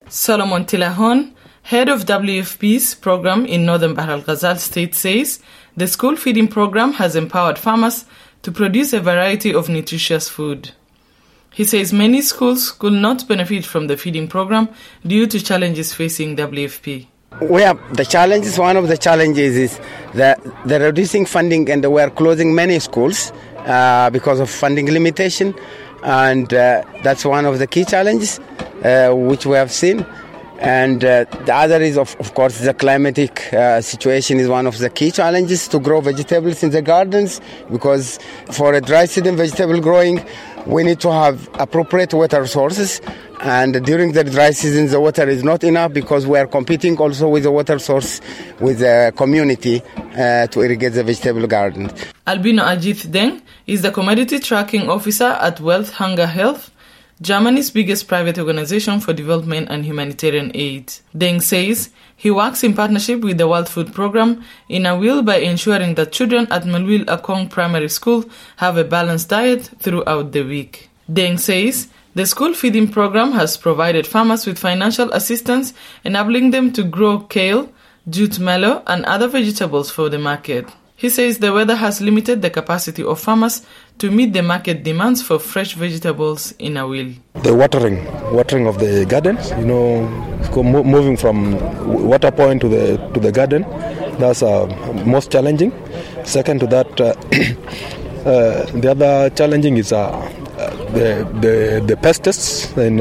Solomon Tilahon, head of WFP's program in Northern Bahr el Ghazal state, says the school feeding program has empowered farmers to produce a variety of nutritious food. He says many schools could not benefit from the feeding program due to challenges facing WFP. One of the challenges is the reducing funding, and we are closing many schools because of funding limitation, and that's one of the key challenges which we have seen. And the other is, of course, the climatic situation is one of the key challenges to grow vegetables in the gardens, because for a dry season vegetable growing, we need to have appropriate water sources. And during the dry season, the water is not enough because we are competing also with the water source with the community to irrigate the vegetable garden. Albino Ajith Deng is the commodity tracking officer at Wealth Hunger Health, Germany's biggest private organization for development and humanitarian aid. Deng says he works in partnership with the World Food Programme in Awil by ensuring that children at Malwil Akong Primary School have a balanced diet throughout the week. Deng says the school feeding program has provided farmers with financial assistance, enabling them to grow kale, jute mallow, and other vegetables for the market. He says the weather has limited the capacity of farmers to meet the market demands for fresh vegetables in Awil. The watering of the gardens, moving from water point to the garden, that's most challenging. Second to that, the other challenging is the pests in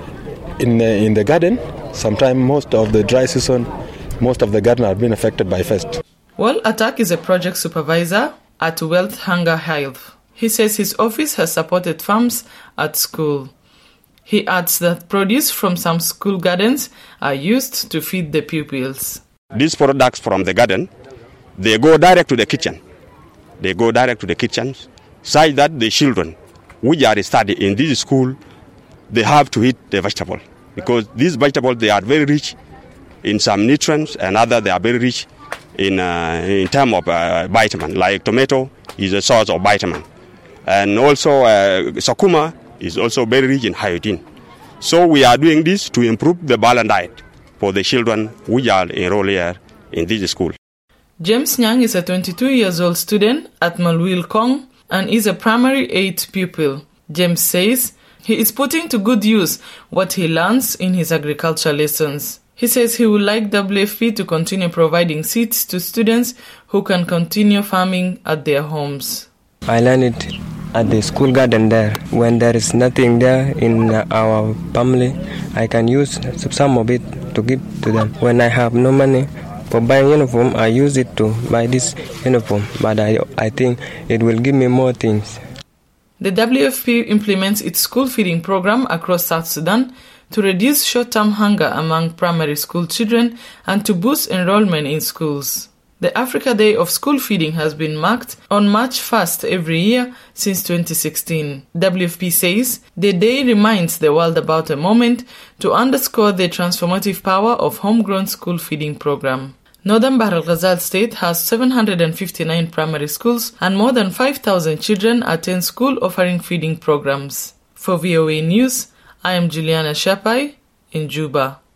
the garden. Sometimes most of the dry season, most of the garden are being affected by pests. Well, Attack is a project supervisor at Wealth Hunger Health. He says his office has supported farms at school. He adds that produce from some school gardens are used to feed the pupils. These products from the garden, they go direct to the kitchen. Such that the children which are studying in this school, they have to eat the vegetable. Because these vegetables, they are very rich in some nutrients, and other they are very rich in terms of vitamin. Like tomato is a source of vitamin. And also sakuma is also very rich in iodine. So we are doing this to improve the balanced diet for the children who are enrolled here in this school. James Nyang is a 22-year-old student at Malwil Kong and is a primary 8 pupil. James says he is putting to good use what he learns in his agriculture lessons. He says he would like WFP to continue providing seeds to students who can continue farming at their homes. I learned it at the school garden there. When there is nothing there in our family, I can use some of it to give to them. When I have no money for buying uniform, I use it to buy this uniform. But I think it will give me more things. The WFP implements its school feeding program across South Sudan to reduce short-term hunger among primary school children and to boost enrollment in schools. The Africa Day of School Feeding has been marked on March 1st every year since 2016. WFP says the day reminds the world about a moment to underscore the transformative power of homegrown school feeding program. Northern Bahr el Ghazal state has 759 primary schools and more than 5,000 children attend school offering feeding programs. For VOA News, I am Juliana Shapai in Juba.